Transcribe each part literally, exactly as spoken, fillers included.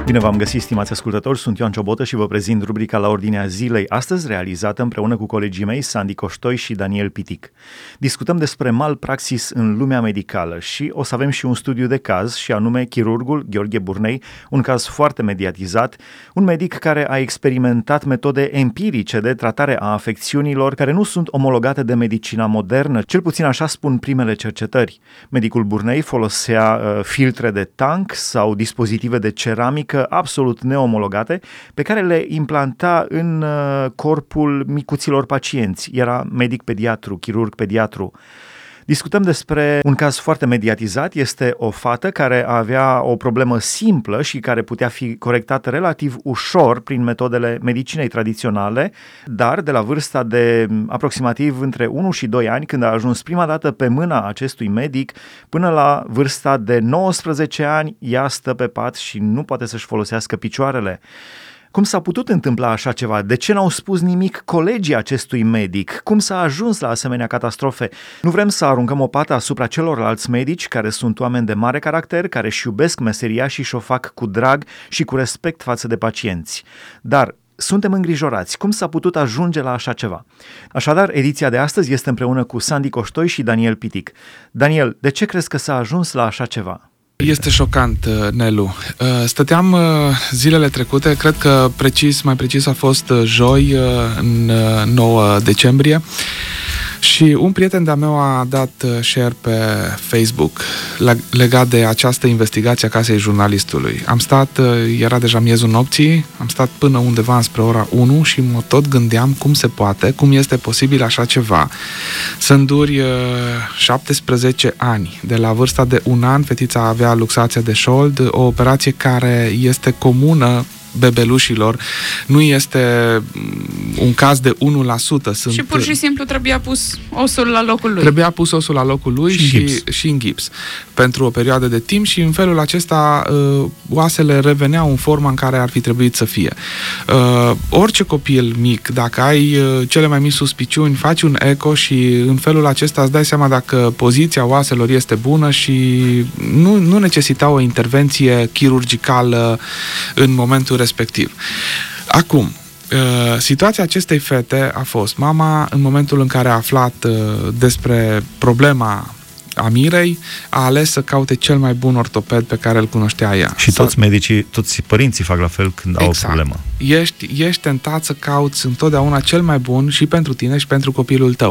Bine v-am găsit, stimați ascultători, sunt Ioan Ciobotă și vă prezint rubrica La Ordinea Zilei, astăzi realizată împreună cu colegii mei Sandy Coștoi și Daniel Pitic. Discutăm despre malpraxis în lumea medicală și o să avem și un studiu de caz, și anume chirurgul Gheorghe Burnei, un caz foarte mediatizat, un medic care a experimentat metode empirice de tratare a afecțiunilor care nu sunt omologate de medicina modernă, cel puțin așa spun primele cercetări. Medicul Burnei folosea uh, filtre de tank sau dispozitive de ceramică absolut neomologate, pe care le implanta în uh, corpul micuților pacienți. Era medic pediatru, chirurg pediatru. Discutăm despre un caz foarte mediatizat. Este o fată care avea o problemă simplă și care putea fi corectată relativ ușor prin metodele medicinei tradiționale, dar de la vârsta de aproximativ între unu și doi ani, când a ajuns prima dată pe mâna acestui medic, până la vârsta de nouăsprezece ani, ea stă pe pat și nu poate să-și folosească picioarele. Cum s-a putut întâmpla așa ceva? De ce n-au spus nimic colegii acestui medic? Cum s-a ajuns la asemenea catastrofe? Nu vrem să aruncăm o pată asupra celorlalți medici, care sunt oameni de mare caracter, care își iubesc meseria și și-o fac cu drag și cu respect față de pacienți. Dar suntem îngrijorați. Cum s-a putut ajunge la așa ceva? Așadar, ediția de astăzi este împreună cu Sandy Coștoi și Daniel Pitic. Daniel, de ce crezi că s-a ajuns la așa ceva? Este șocant, Nelu. Stăteam zilele trecute, cred că precis, mai precis a fost joi, în nouă decembrie, și un prieten de-a meu a dat share pe Facebook legat de această investigație a casei jurnalistului. Am stat, era deja miezul nopții, am stat până undeva înspre ora unu și mă tot gândeam cum se poate, cum este posibil așa ceva. Să înduri șaptesprezece ani. De la vârsta de un an, fetița avea luxația de șold, o operație care este comună bebelușilor, nu este un caz de unu la sută. Sunt... Și pur și simplu trebuia pus osul la locul lui. Trebuia pus osul la locul lui și, și, și, și în gips pentru o perioadă de timp și în felul acesta uh, oasele reveneau în forma în care ar fi trebuit să fie. Uh, orice copil mic, dacă ai uh, cele mai mici suspiciuni, faci un eco și în felul acesta îți dai seama dacă poziția oaselor este bună și nu, nu necesita o intervenție chirurgicală în momentul respectiv. Acum, situația acestei fete a fost: mama, în momentul în care a aflat despre problema a Mirei, a ales să caute cel mai bun ortoped pe care îl cunoștea ea. Și toți medicii, toți părinții fac la fel când exact. au o problemă. Ești, ești tentat să cauți întotdeauna cel mai bun și pentru tine și pentru copilul tău.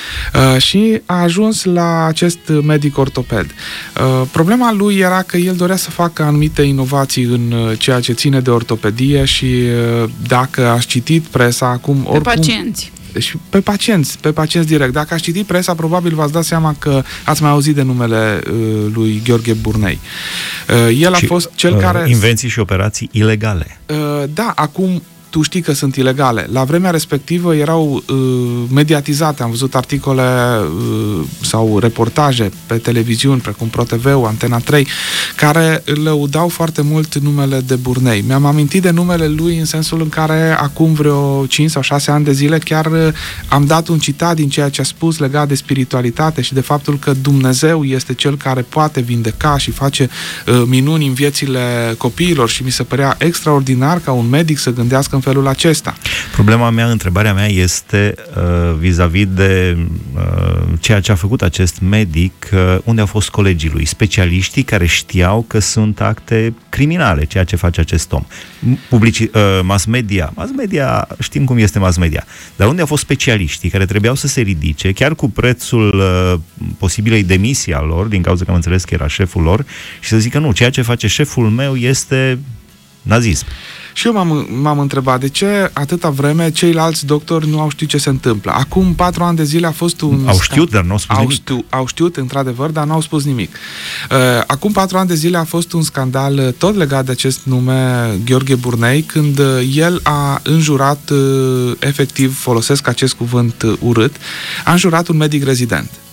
Uh, și a ajuns la acest medic ortoped. Uh, problema lui era că el dorea să facă anumite inovații în uh, ceea ce ține de ortopedie și uh, dacă aș citit presa acum... Pe oricum, pacienți. Deci pe pacienți, pe pacienți direct. Dacă ați citit presa, probabil v-ați dat seama că ați mai auzit de numele uh, lui Gheorghe Burnei. Uh, el și, a fost cel uh, care... Invenții și operații ilegale. Uh, da, acum tu știi că sunt ilegale. La vremea respectivă erau uh, mediatizate. Am văzut articole uh, sau reportaje pe televiziuni, precum ProTV-ul, Antena trei, care lăudau foarte mult numele de Burnei. Mi-am amintit de numele lui în sensul în care acum vreo cinci sau șase ani de zile chiar uh, am dat un citat din ceea ce a spus legat de spiritualitate și de faptul că Dumnezeu este cel care poate vindeca și face uh, minuni în viețile copiilor și mi se părea extraordinar ca un medic să gândească în felul acesta. Problema mea, întrebarea mea este uh, vis-a-vis de uh, ceea ce a făcut acest medic, uh, unde au fost colegii lui, specialiștii care știau că sunt acte criminale, ceea ce face acest om. Publici, uh, mass media, mass media, știm cum este mass media, dar unde au fost specialiștii care trebuiau să se ridice, chiar cu prețul uh, posibilei demisii al lor, din cauza că am înțeles că era șeful lor, și să zică nu, ceea ce face șeful meu este nazism. Și eu m-am, m-am întrebat de ce atâta vreme ceilalți doctori nu au știut ce se întâmplă. Acum patru ani de zile a fost un... Au știut, dar nu au spus au nimic. Știu, au știut, într-adevăr, dar nu au spus nimic. Uh, acum patru ani de zile a fost un scandal tot legat de acest nume, Gheorghe Burnei, când el a înjurat, uh, efectiv, folosesc acest cuvânt uh, urât, a înjurat un medic rezident.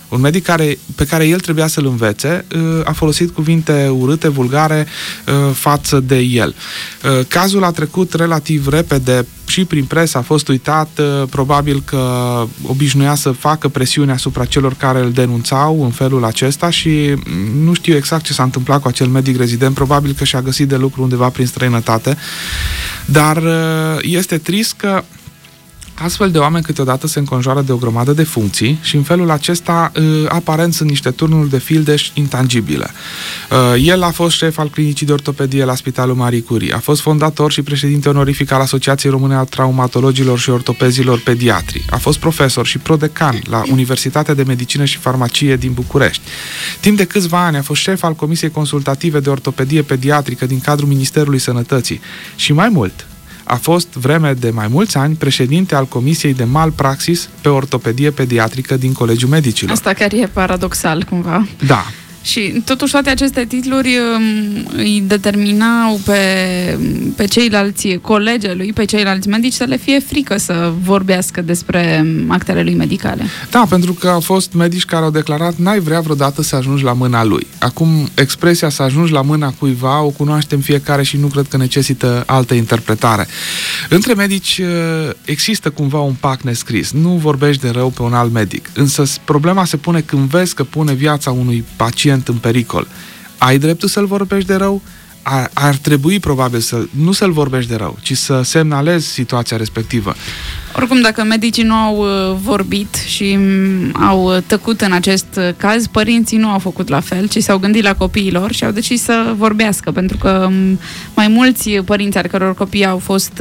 Un medic care, pe care el trebuia să-l învețe a folosit cuvinte urâte, vulgare față de el. Cazul a trecut relativ repede și prin presă, a fost uitat, probabil că obișnuia să facă presiune asupra celor care îl denunțau în felul acesta și nu știu exact ce s-a întâmplat cu acel medic rezident, probabil că și-a găsit de lucru undeva prin străinătate, dar este trist că astfel de oameni câteodată se înconjoară de o grămadă de funcții și în felul acesta aparent sunt niște turnuri de fildeș intangibile. El a fost șef al Clinicii de Ortopedie la Spitalul Marie Curie, a fost fondator și președinte onorific al Asociației Române a Traumatologilor și Ortopezilor Pediatri, a fost profesor și prodecan la Universitatea de Medicină și Farmacie din București. Timp de câțiva ani a fost șef al Comisiei Consultative de Ortopedie Pediatrică din cadrul Ministerului Sănătății și mai mult, a fost vreme de mai mulți ani președinte al Comisiei de Malpraxis pe Ortopedie Pediatrică din Colegiul Medicilor. Asta chiar e paradoxal, cumva. Da. Și totuși toate aceste titluri îi determinau pe, pe ceilalți colegi lui, pe ceilalți medici să le fie frică să vorbească despre actele lui medicale. Da, pentru că au fost medici care au declarat n-ai vrea vreodată să ajungi la mâna lui. Acum, expresia să ajungi la mâna cuiva o cunoaștem fiecare și nu cred că necesită altă interpretare. Între medici există cumva un pact nescris. Nu vorbești de rău pe un alt medic. Însă problema se pune când vezi că pune viața unui pacient în pericol. Ai dreptul să-l vorbești de rău? Ar, ar trebui probabil să nu să-l vorbești de rău, ci să semnalezi situația respectivă. Oricum, dacă medicii nu au vorbit și au tăcut în acest caz, părinții nu au făcut la fel, ci s-au gândit la copiilor și au decis să vorbească, pentru că mai mulți părinți al căror copii au fost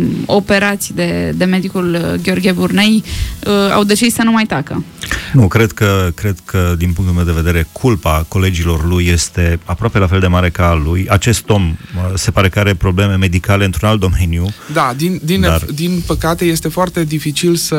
operați de, de medicul Gheorghe Burnei au decis să nu mai tacă. Nu, cred că, cred că din punctul meu de vedere, culpa colegilor lui este aproape la fel de mare ca a lui. Acest om se pare că are probleme medicale într-un alt domeniu. Da, din, din, dar... din păcate este foarte dificil să,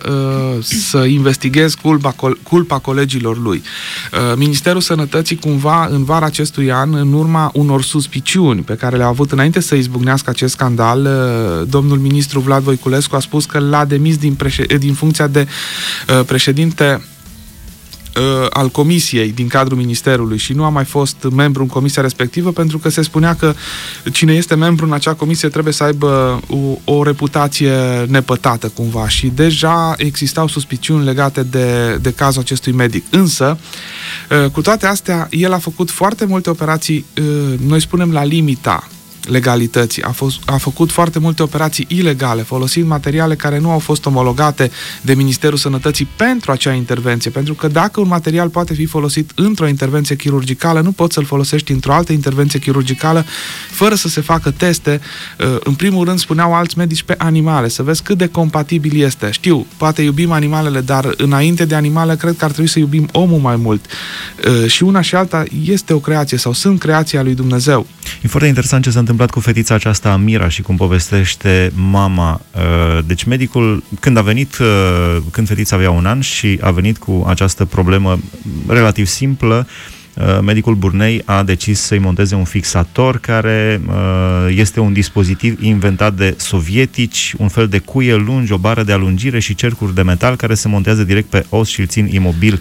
uh, să investighezi culpa, culpa colegilor lui. Uh, Ministerul Sănătății cumva în vara acestui an, în urma unor suspiciuni pe care le-a avut înainte să izbucnească acest scandal, uh, domnul ministru Vlad Voiculescu a spus că l-a demis din, președ... din funcția de uh, președinte al comisiei din cadrul ministerului și nu a mai fost membru în comisia respectivă pentru că se spunea că cine este membru în acea comisie trebuie să aibă o, o reputație nepătată cumva și deja existau suspiciuni legate de, de cazul acestui medic. Însă, cu toate astea, el a făcut foarte multe operații, noi spunem la limita legalității. A, fost, a făcut foarte multe operații ilegale, folosind materiale care nu au fost omologate de Ministerul Sănătății pentru acea intervenție. Pentru că dacă un material poate fi folosit într-o intervenție chirurgicală, nu poți să-l folosești într-o altă intervenție chirurgicală fără să se facă teste. În primul rând, spuneau alți medici pe animale, să vezi cât de compatibil este. Știu, poate iubim animalele, dar înainte de animale, cred că ar trebui să iubim omul mai mult. Și una și alta este o creație sau sunt creația lui Dumnezeu. E foarte interesant ce s-a întâmplat cu fetița aceasta, Amira, și cum povestește mama. Deci medicul, când a venit, când fetița avea un an și a venit cu această problemă relativ simplă, medicul Burnei a decis să-i monteze un fixator care este un dispozitiv inventat de sovietici, un fel de cuie lungi, o bară de alungire și cercuri de metal care se montează direct pe os și îl țin imobil.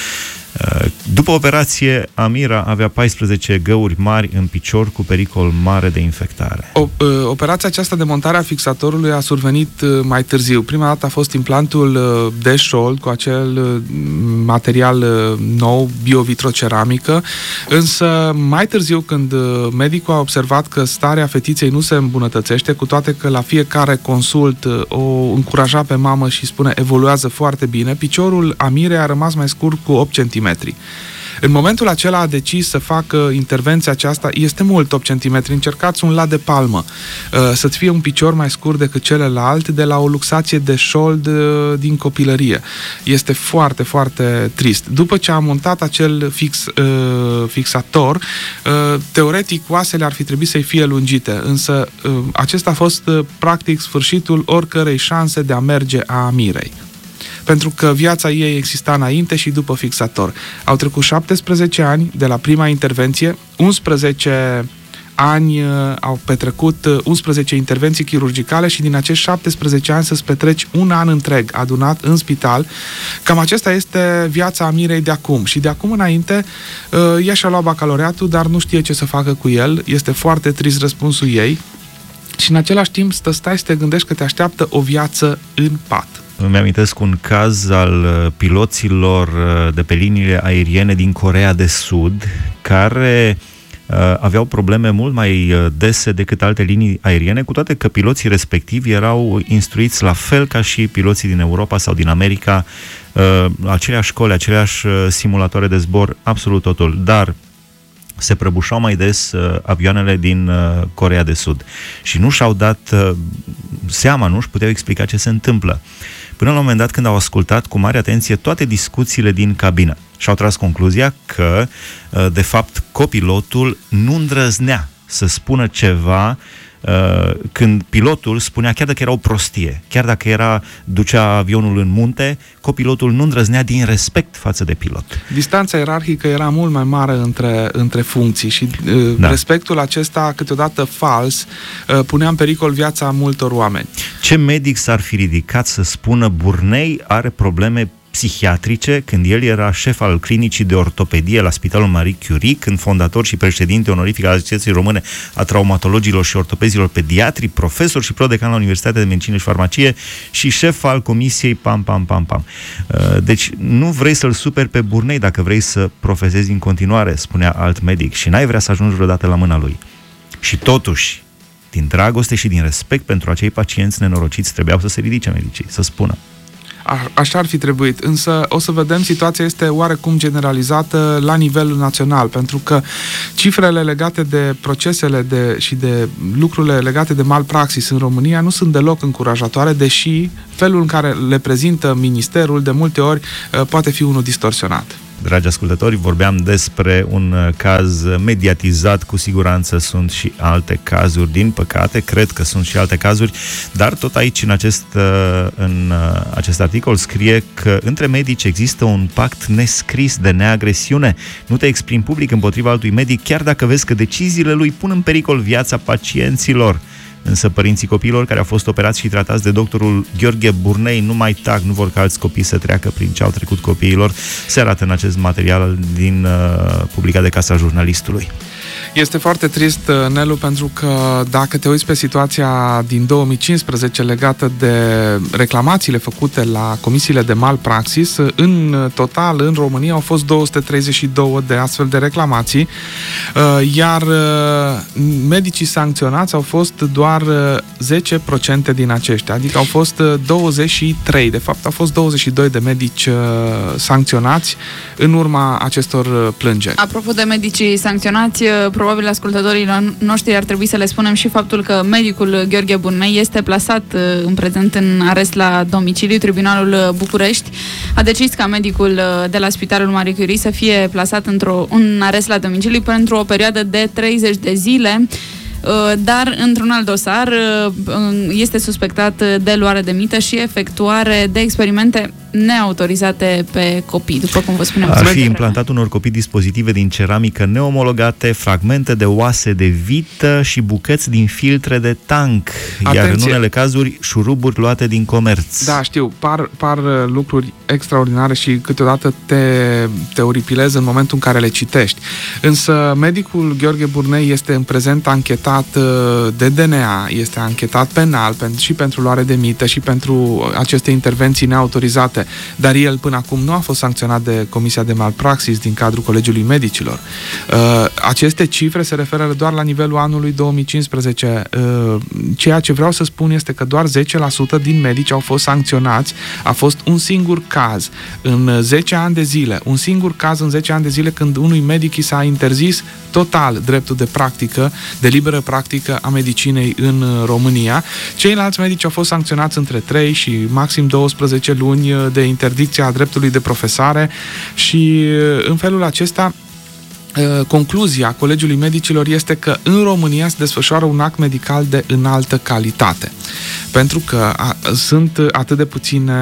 După operație, Amira avea paisprezece găuri mari în picior cu pericol mare de infectare. O, operația aceasta de montare a fixatorului a survenit mai târziu. Prima dată a fost implantul de șold cu acel material nou, biovitroceramică, însă mai târziu, când medicul a observat că starea fetiței nu se îmbunătățește, cu toate că la fiecare consult o încuraja pe mamă și spune evoluează foarte bine, piciorul Amirei a rămas mai scurt cu opt centimetri. În momentul acela a decis să facă intervenția aceasta, este mult opt centimetri, încercați un lat de palmă, să-ți fie un picior mai scurt decât celălalt de la o luxație de șold din copilărie. Este foarte, foarte trist. După ce a montat acel fix, fixator, teoretic oasele ar fi trebuit să-i fie lungite, însă acesta a fost practic sfârșitul oricărei șanse de a merge a Amirei. Pentru că viața ei exista înainte și după fixator. Au trecut șaptesprezece ani de la prima intervenție, unsprezece ani au petrecut unsprezece intervenții chirurgicale și din acești șaptesprezece ani să-ți petreci un an întreg adunat în spital. Cam acesta este viața Mirei de acum. Și de acum înainte, ea și-a luat bacalaureatul, dar nu știe ce să facă cu el. Este foarte trist răspunsul ei. Și în același timp să stai să te gândești că te așteaptă o viață în pat. Îmi amintesc un caz al piloților de pe liniile aeriene din Coreea de Sud, care uh, aveau probleme mult mai dese decât alte linii aeriene, cu toate că piloții respectivi erau instruiți la fel ca și piloții din Europa sau din America, uh, aceleași școli, aceleași simulatoare de zbor, absolut totul, dar se prăbușau mai des uh, avioanele din uh, Coreea de Sud și nu și-au dat uh, seama, nu-și puteau explica ce se întâmplă. Până la un moment dat, când au ascultat cu mare atenție toate discuțiile din cabină și au tras concluzia că, uh, de fapt, copilotul nu îndrăznea să spună ceva uh, când pilotul spunea, chiar dacă era o prostie, chiar dacă era, ducea avionul în munte, copilotul nu îndrăznea din respect față de pilot. Distanța ierarhică era mult mai mare între, între funcții și uh, da. respectul acesta, câteodată fals, uh, punea în pericol viața multor oameni. Ce medic s-ar fi ridicat să spună Burnei are probleme psihiatrice când el era șef al clinicii de ortopedie la Spitalul Marie Curie, când fondator și președinte onorific al Asociației Române a Traumatologilor și Ortopezilor Pediatri, profesor și prodecan la Universitatea de Medicină și Farmacie și șef al comisiei pam, pam, pam, pam. Deci nu vrei să-l superi pe Burnei dacă vrei să profesezi în continuare, spunea alt medic, și n-ai vrea să ajungi vreodată la mâna lui. Și totuși, din dragoste și din respect pentru acei pacienți nenorociți, trebuiau să se ridice medicii, să spună. A, așa ar fi trebuit, însă o să vedem, situația este oarecum generalizată la nivel național, pentru că cifrele legate de procesele de, și de lucrurile legate de malpraxis în România nu sunt deloc încurajatoare, deși felul în care le prezintă ministerul de multe ori poate fi unul distorsionat. Dragi ascultători, vorbeam despre un caz mediatizat, cu siguranță sunt și alte cazuri, din păcate, cred că sunt și alte cazuri, dar tot aici, în acest, în acest articol, scrie că între medici există un pact nescris de neagresiune. Nu te exprimi public împotriva altui medic, chiar dacă vezi că deciziile lui pun în pericol viața pacienților. Însă părinții copiilor care au fost operați și tratați de doctorul Gheorghe Burnei nu mai tac, nu vor ca alți copii să treacă prin ce au trecut copiilor. Se arată în acest material din uh, publicat de Casa Jurnalistului. Este foarte trist, Nelu, pentru că dacă te uiți pe situația din două mii cincisprezece legată de reclamațiile făcute la comisiile de malpraxis, în total, în România, au fost două sute treizeci și două de astfel de reclamații, iar medicii sancționați au fost doar zece la sută din aceștia, adică au fost douăzeci și trei, de fapt au fost douăzeci și doi de medici sancționați în urma acestor plângeri. Apropo de medicii sancționați, probabil ascultătorii noștri ar trebui să le spunem și faptul că medicul Gheorghe Burnei este plasat în prezent în arest la domiciliu. Tribunalul București a decis ca medicul de la Spitalul Marie Curie să fie plasat într-o, în arest la domiciliu pentru o perioadă de treizeci de zile, dar într-un alt dosar este suspectat de luare de mită și efectuare de experimente neautorizate pe copii, după cum vă spuneam. Ar fi implantat unor copii dispozitive din ceramică neomologate, fragmente de oase de vită și bucăți din filtre de tank. Atenție. Iar în unele cazuri șuruburi luate din comerț. Da, știu, par, par lucruri extraordinare și câteodată te, te oripilezi în momentul în care le citești. Însă medicul Gheorghe Burnei este în prezent anchetat de D N A, este anchetat penal și pentru luare de mită și pentru aceste intervenții neautorizate. Dar el până acum nu a fost sancționat de Comisia de Malpraxis din cadrul Colegiului Medicilor. Uh, aceste cifre se referă doar la nivelul anului două mii cincisprezece. Uh, ceea ce vreau să spun este că doar zece la sută din medici au fost sancționați. A fost un singur caz în zece ani de zile, un singur caz în zece ani de zile când unui medic i s-a interzis total dreptul de practică, de liberă practică a medicinei în România. Ceilalți medici au fost sancționați între trei și maxim douăsprezece luni de interdicție a dreptului de profesare și în felul acesta concluzia Colegiului Medicilor este că în România se desfășoară un act medical de înaltă calitate. Pentru că a, sunt atât de puține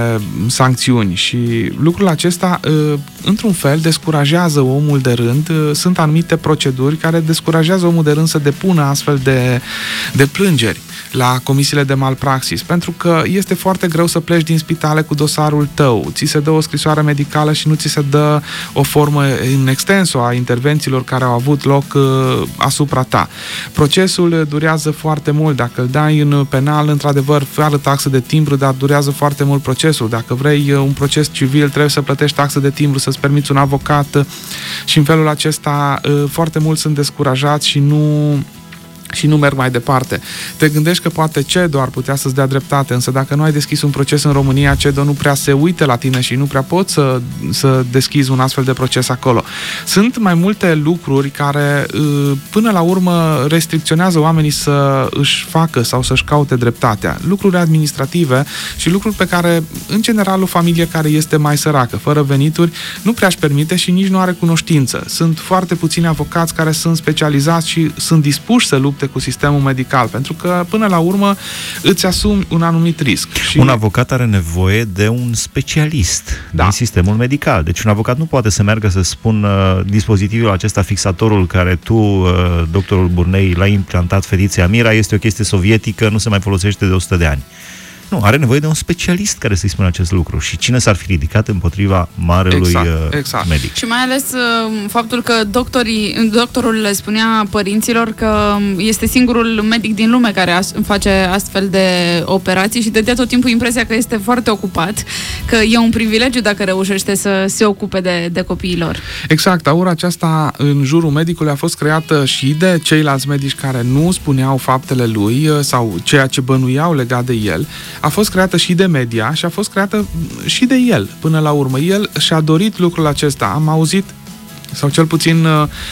sancțiuni și lucrul acesta, într-un fel, descurajează omul de rând. Sunt anumite proceduri care descurajează omul de rând să depună astfel de, de plângeri la comisiile de malpraxis, pentru că este foarte greu să pleci din spitale cu dosarul tău. Ți se dă o scrisoare medicală și nu ți se dă o formă în extenso a intervențiilor care au avut loc uh, asupra ta. Procesul durează foarte mult. Dacă îl dai în penal, într-adevăr, fără taxă de timbru, dar durează foarte mult procesul. Dacă vrei un proces civil, trebuie să plătești taxă de timbru, să-ți permiți un avocat și în felul acesta uh, foarte mulți sunt descurajați și nu... și nu merg mai departe. Te gândești că poate CEDO ar putea să-ți dea dreptate, însă dacă nu ai deschis un proces în România, CEDO nu prea se uită la tine și nu prea poți să, să deschizi un astfel de proces acolo. Sunt mai multe lucruri care până la urmă restricționează oamenii să își facă sau să-și caute dreptatea. Lucruri administrative și lucruri pe care, în general, o familie care este mai săracă, fără venituri, nu prea își permite și nici nu are cunoștință. Sunt foarte puțini avocați care sunt specializați și sunt dispuși să lupte cu sistemul medical, pentru că până la urmă îți asumi un anumit risc. Și... un avocat are nevoie de un specialist da. din sistemul medical. Deci un avocat nu poate să meargă să spună dispozitivul acesta, fixatorul care tu, doctorul Burnei, l-ai implantat fetiței Amira, este o chestie sovietică, nu se mai folosește de o sută de ani. Nu, are nevoie de un specialist care să-i spună acest lucru. Și cine s-ar fi ridicat împotriva marelui exact, exact. medic? Și mai ales faptul că doctorii, doctorul le spunea părinților că este singurul medic din lume care face astfel de operații și dădea tot timpul impresia că este foarte ocupat, că e un privilegiu dacă reușește să se ocupe de, de copiilor. Exact, aura aceasta în jurul medicului a fost creată și de ceilalți medici care nu spuneau faptele lui sau ceea ce bănuiau legat de el. A fost creată și de media și a fost creată și de el, până la urmă. El și-a dorit lucrul acesta. Am auzit, sau cel puțin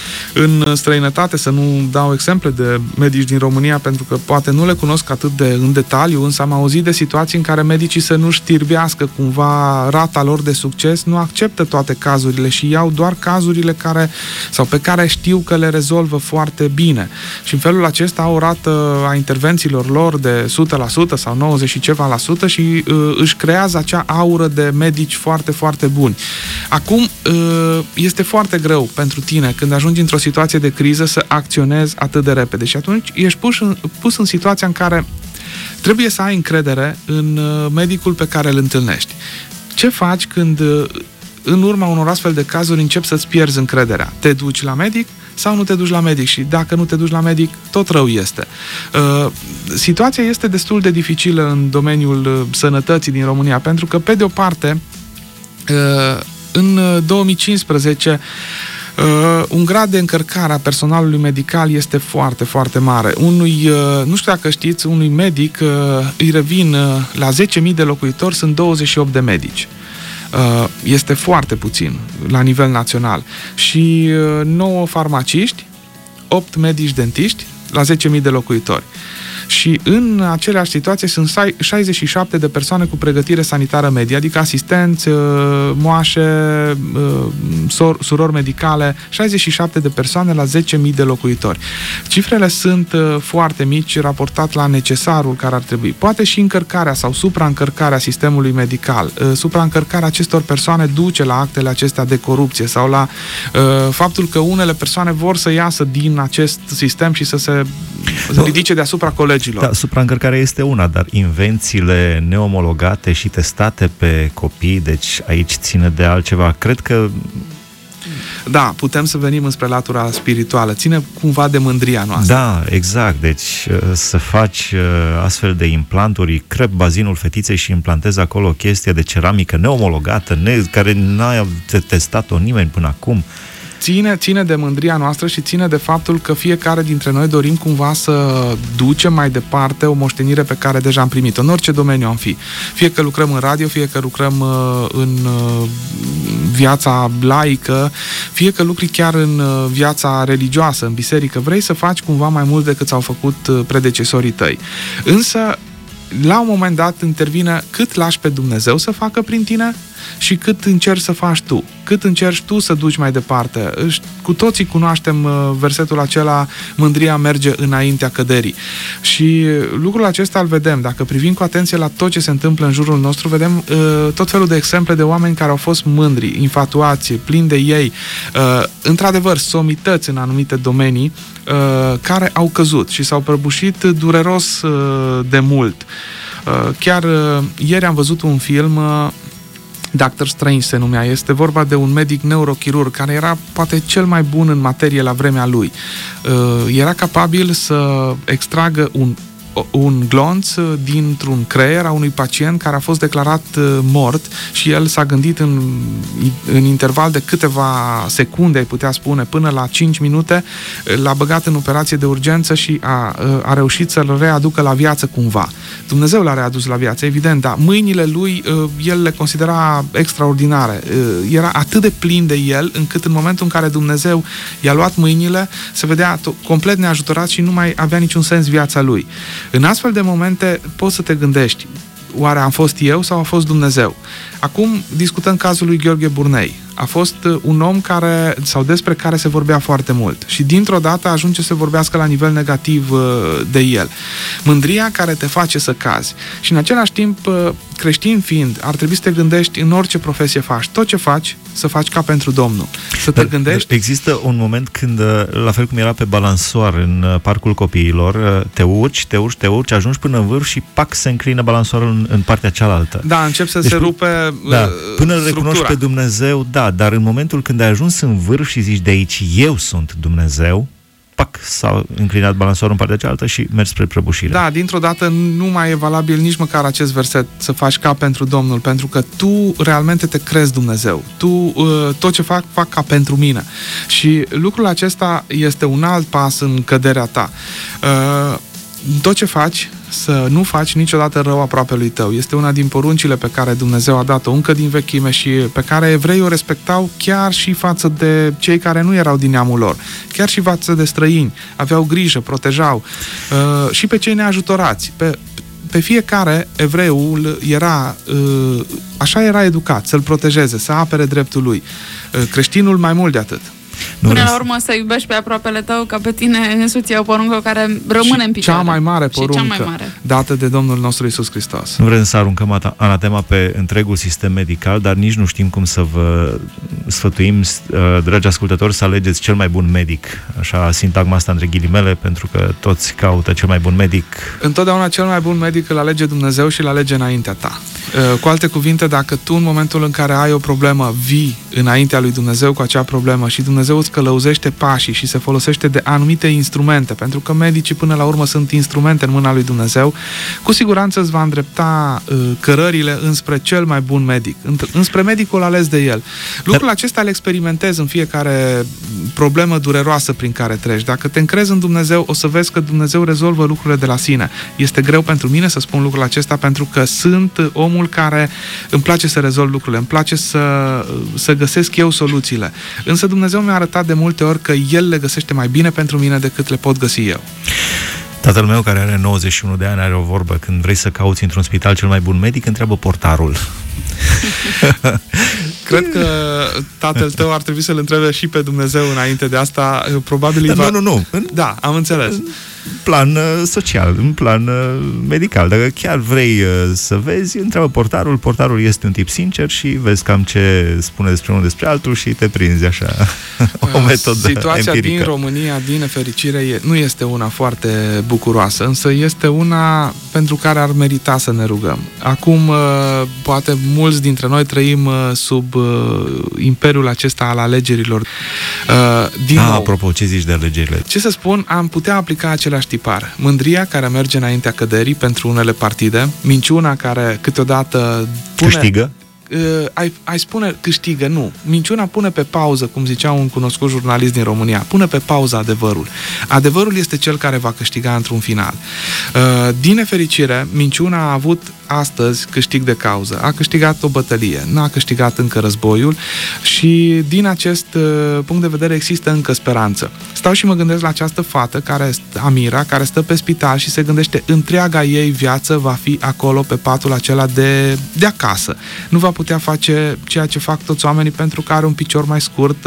în străinătate, să nu dau exemple de medici din România, pentru că poate nu le cunosc atât de în detaliu, însă am auzit de situații în care medicii să nu știrbească cumva rata lor de succes, nu acceptă toate cazurile și iau doar cazurile care, sau pe care știu că le rezolvă foarte bine. Și în felul acesta au o rată a intervențiilor lor de o sută la sută sau nouăzeci și ceva la sută și uh, își creează acea aură de medici foarte, foarte buni. Acum, uh, este foarte greu pentru tine, când ajungi într-o situație de criză, să acționezi atât de repede. Și atunci ești pus în, pus în situația în care trebuie să ai încredere în medicul pe care îl întâlnești. Ce faci când în urma unor astfel de cazuri începi să-ți pierzi încrederea? Te duci la medic sau nu te duci la medic? Și dacă nu te duci la medic, tot rău este. Uh, situația este destul de dificilă în domeniul sănătății din România, pentru că, pe de o parte, uh, în două mii cincisprezece Uh, un grad de încărcare a personalului medical este foarte, foarte mare. Unui, uh, nu știu dacă știți, unui medic uh, îi revin uh, la zece mii de locuitori, sunt douăzeci și opt de medici. Uh, este foarte puțin la nivel național. Și uh, nouă farmaciști, opt medici dentiști la zece mii de locuitori. Și în aceleași situații sunt șaizeci și șapte de persoane cu pregătire sanitară medie, adică asistenți, moașe, surori medicale, șaizeci și șapte de persoane la zece mii de locuitori. Cifrele sunt foarte mici raportat la necesarul care ar trebui. Poate și încărcarea sau supraîncărcarea sistemului medical. Supraîncărcarea acestor persoane duce la actele acestea de corupție sau la uh, faptul că unele persoane vor să iasă din acest sistem și să se să ridice deasupra colegilor. Da, supraîncărcarea este una, dar invențiile neomologate și testate pe copii, deci aici ține de altceva. Cred că... Da, putem să venim înspre latura spirituală. Ține cumva de mândria noastră. Da, exact. Deci să faci astfel de implanturi, crep bazinul fetiței și implantezi acolo o chestie de ceramică neomologată, ne, care n-a testat-o nimeni până acum. Ține, ține de mândria noastră și ține de faptul că fiecare dintre noi dorim cumva să ducem mai departe o moștenire pe care deja am primit-o, în orice domeniu am fi. Fie că lucrăm în radio, fie că lucrăm uh, în uh, viața laică, fie că lucri chiar în uh, viața religioasă, în biserică. Vrei să faci cumva mai mult decât s-au făcut uh, predecesorii tăi. Însă la un moment dat intervine cât lași pe Dumnezeu să facă prin tine și cât încerci să faci tu. Cât încerci tu să duci mai departe. Cu toții cunoaștem versetul acela, mândria merge înaintea căderii. Și lucrul acesta îl vedem. Dacă privim cu atenție la tot ce se întâmplă în jurul nostru, vedem uh, tot felul de exemple de oameni care au fost mândri, infatuați, plini de ei, uh, într-adevăr, somități în anumite domenii, uh, care au căzut și s-au prăbușit dureros uh, de mult. Uh, chiar uh, ieri am văzut un film, uh, Doctor Strange se numea. Este vorba de un medic neurochirurg care era poate cel mai bun în materie la vremea lui. Uh, era capabil să extragă un un glonț dintr-un creier a unui pacient care a fost declarat mort și el s-a gândit în, în interval de câteva secunde, ai putea spune, până la cinci minute, l-a băgat în operație de urgență și a, a reușit să-l readucă la viață cumva. Dumnezeu l-a readus la viață, evident, dar mâinile lui el le considera extraordinare. Era atât de plin de el, încât în momentul în care Dumnezeu i-a luat mâinile, se vedea complet neajutorat și nu mai avea niciun sens viața lui. În astfel de momente poți să te gândești, oare am fost eu sau a fost Dumnezeu? Acum discutăm cazul lui Gheorghe Burnei. A fost un om care, sau despre care se vorbea foarte mult și dintr-o dată ajunge să se vorbească la nivel negativ de el. Mândria care te face să cazi. Și în același timp, creștin fiind, ar trebui să te gândești în orice profesie faci. Tot ce faci, să faci ca pentru Domnul. Să te Dar gândești... Există un moment când, la fel cum era pe balansoar în parcul copiilor, te urci, te urci, te urci, ajungi până în vârf și pac, se înclină balansoarul în, în partea cealaltă. Da, încep să deci, se rupe da, până îl structura. recunoști pe Dumnezeu, da, dar în momentul când ai ajuns în vârf și zici de aici eu sunt Dumnezeu, pac, s-a înclinat balansoarul în partea cealaltă și mergi spre prăbușire. Da, dintr-o dată nu mai e valabil nici măcar acest verset, să faci ca pentru Domnul, pentru că tu realmente te crezi Dumnezeu. Tu uh, tot ce fac, fac ca pentru mine. Și lucrul acesta este un alt pas în căderea ta. Uh, tot ce faci, să nu faci niciodată rău aproapelui tău. Este una din poruncile pe care Dumnezeu a dat-o încă din vechime și pe care evreii o respectau chiar și față de cei care nu erau din neamul lor. Chiar și față de străini. Aveau grijă, protejau. Uh, și pe cei neajutorați. Pe, pe fiecare evreul era, uh, așa era educat, să-l protejeze, să apere dreptul lui. Uh, creștinul mai mult de atât. Până la urmă să iubești pe aproapele tău ca pe tine însuți, e o poruncă care rămâne în picioare. Cea mai mare poruncă cea mai mare. dată de Domnul nostru Iisus Hristos. Nu vrem să aruncăm anatema pe întregul sistem medical, dar nici nu știm cum să vă sfătuim, dragi ascultători, să alegeți cel mai bun medic. Așa, sintagma asta între ghilimele, pentru că toți caută cel mai bun medic. Întotdeauna cel mai bun medic îl alege Dumnezeu și îl alege înaintea ta. Cu alte cuvinte, dacă tu în momentul în care ai o problemă vii înaintea lui Dumnezeu cu acea problemă și Dumnezeu îți călăuzește pașii și se folosește de anumite instrumente, pentru că medicii până la urmă sunt instrumente în mâna lui Dumnezeu, cu siguranță îți va îndrepta uh, cărările înspre cel mai bun medic, înspre medicul ales de el. Lucrul acesta îl experimentezi în fiecare problemă dureroasă prin care treci. Dacă te încrezi în Dumnezeu, o să vezi că Dumnezeu rezolvă lucrurile de la sine. Este greu pentru mine să spun lucrul acesta, pentru că sunt omul care îmi place să rezolv lucrurile, îmi place să, să găsesc eu soluțiile. Însă Dumnezeu mi-a arătat de multe ori că El le găsește mai bine pentru mine decât le pot găsi eu. Tatăl meu, care are nouăzeci și unu de ani, are o vorbă: când vrei să cauți într-un spital cel mai bun medic, întreabă portarul. Cred că tatăl tău ar trebui să-L întrebe și pe Dumnezeu înainte de asta. Probabil da, va... Nu, nu, nu. În... Da, am înțeles. În plan uh, social, în plan uh, medical. Dacă chiar vrei uh, să vezi, întreabă portarul. Portarul este un tip sincer și vezi cam ce spune despre unul despre altul și te prinzi așa. O metodă Situația empirică. din România, din nefericire, nu este una foarte bucuroasă, însă este una pentru care ar merita să ne rugăm. Acum, uh, poate mulți dintre noi trăim uh, sub uh, imperiul acesta al alegerilor. Uh, din ah, nou, apropo, ce zici de alegerile? Ce să spun, am putea aplica același tipar. Mândria care merge înaintea căderii pentru unele partide, minciuna care câteodată pune... Câștigă? Uh, ai, ai spune câștigă, nu. Minciuna pune pe pauză, cum zicea un cunoscut jurnalist din România, pune pe pauză adevărul. Adevărul este cel care va câștiga într-un final. Uh, din nefericire, minciuna a avut astăzi câștig de cauză. A câștigat o bătălie, n-a câștigat încă războiul și din acest uh, punct de vedere există încă speranță. stau și mă gândesc la această fată, care, Amira, care stă pe spital și se gândește întreaga ei viață va fi acolo pe patul acela de, de acasă. Nu va putea face ceea ce fac toți oamenii pentru că are un picior mai scurt,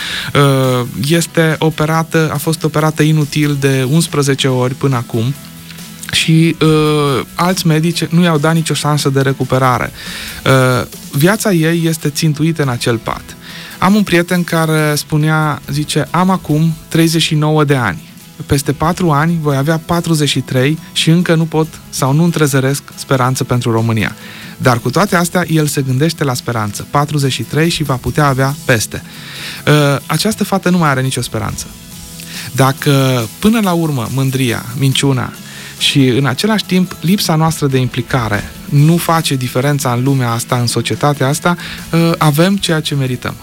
este operată, a fost operată inutil de unsprezece ori până acum și uh, alți medici nu i-au dat nicio șansă de recuperare. Uh, viața ei este țintuită în acel pat. Am un prieten care spunea, zice, am acum treizeci și nouă de ani. Peste patru ani voi avea patruzeci și trei și încă nu pot sau nu întrezăresc speranță pentru România. Dar cu toate astea, el se gândește la speranță. patruzeci și trei și va putea avea peste. Uh, această fată nu mai are nicio speranță. Dacă până la urmă mândria, minciuna și în același timp lipsa noastră de implicare nu face diferența în lumea asta, în societatea asta, avem ceea ce merităm.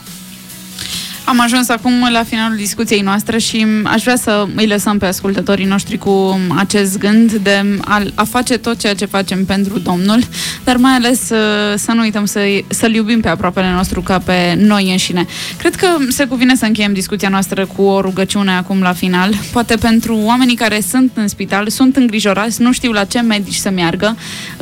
Am ajuns acum la finalul discuției noastre și aș vrea să îi lăsăm pe ascultătorii noștri cu acest gând de a, a face tot ceea ce facem pentru Domnul, dar mai ales să nu uităm să, să-L iubim pe aproapele nostru ca pe noi înșine. Cred că se cuvine să încheiem discuția noastră cu o rugăciune acum la final. Poate pentru oamenii care sunt în spital, sunt îngrijorați, nu știu la ce medici să meargă.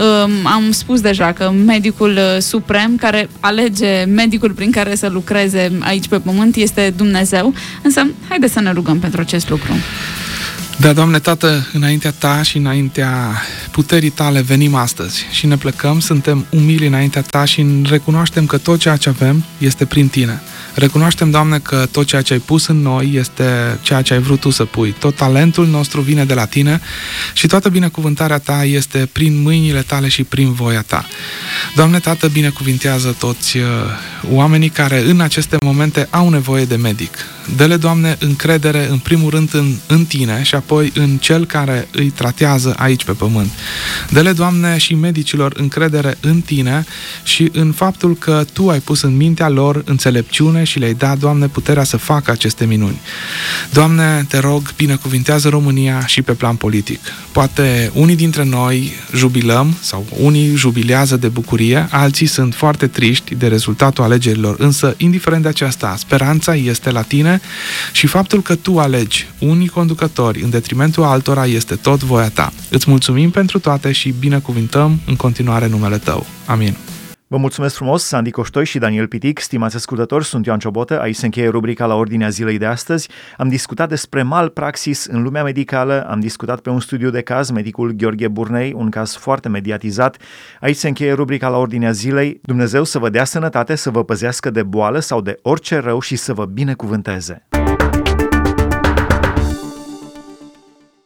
Am spus deja că medicul suprem care alege medicul prin care să lucreze aici pe pământ este Dumnezeu, însă haideți să ne rugăm pentru acest lucru. Da, Doamne Tată, înaintea Ta și înaintea puterii Tale venim astăzi și ne plecăm, suntem umili înaintea Ta și recunoaștem că tot ceea ce avem este prin Tine. Recunoaștem, Doamne, că tot ceea ce ai pus în noi este ceea ce ai vrut Tu să pui. Tot talentul nostru vine de la Tine și toată binecuvântarea Ta este prin mâinile Tale și prin voia Ta. Doamne Tată, binecuvintează toți uh, oamenii care în aceste momente au nevoie de medic. Dă-le, Doamne, încredere în primul rând în, în Tine și apoi în Cel care îi tratează aici pe pământ. Dă-le, Doamne, și medicilor încredere în Tine și în faptul că Tu ai pus în mintea lor înțelepciune și le-ai dat, Doamne, puterea să facă aceste minuni. Doamne, te rog, binecuvintează România și pe plan politic. Poate unii dintre noi jubilăm sau unii jubilează de bucurie, alții sunt foarte triști de rezultatul alegerilor, însă, indiferent de aceasta, speranța este la Tine și faptul că Tu alegi unii conducători în detrimentul altora este tot voia Ta. Îți mulțumim pentru toate și binecuvintăm în continuare numele Tău. Amin. Vă mulțumesc frumos, Sandy Coștoi și Daniel Pitic. Stimați ascultători, sunt Ioan Ciobotă. Aici se încheie rubrica La Ordinea Zilei de astăzi. Am discutat despre malpraxis în lumea medicală, am discutat pe un studiu de caz, medicul Gheorghe Burnei, un caz foarte mediatizat. Aici se încheie rubrica La Ordinea Zilei. Dumnezeu să vă dea sănătate, să vă păzească de boală sau de orice rău și să vă binecuvânteze.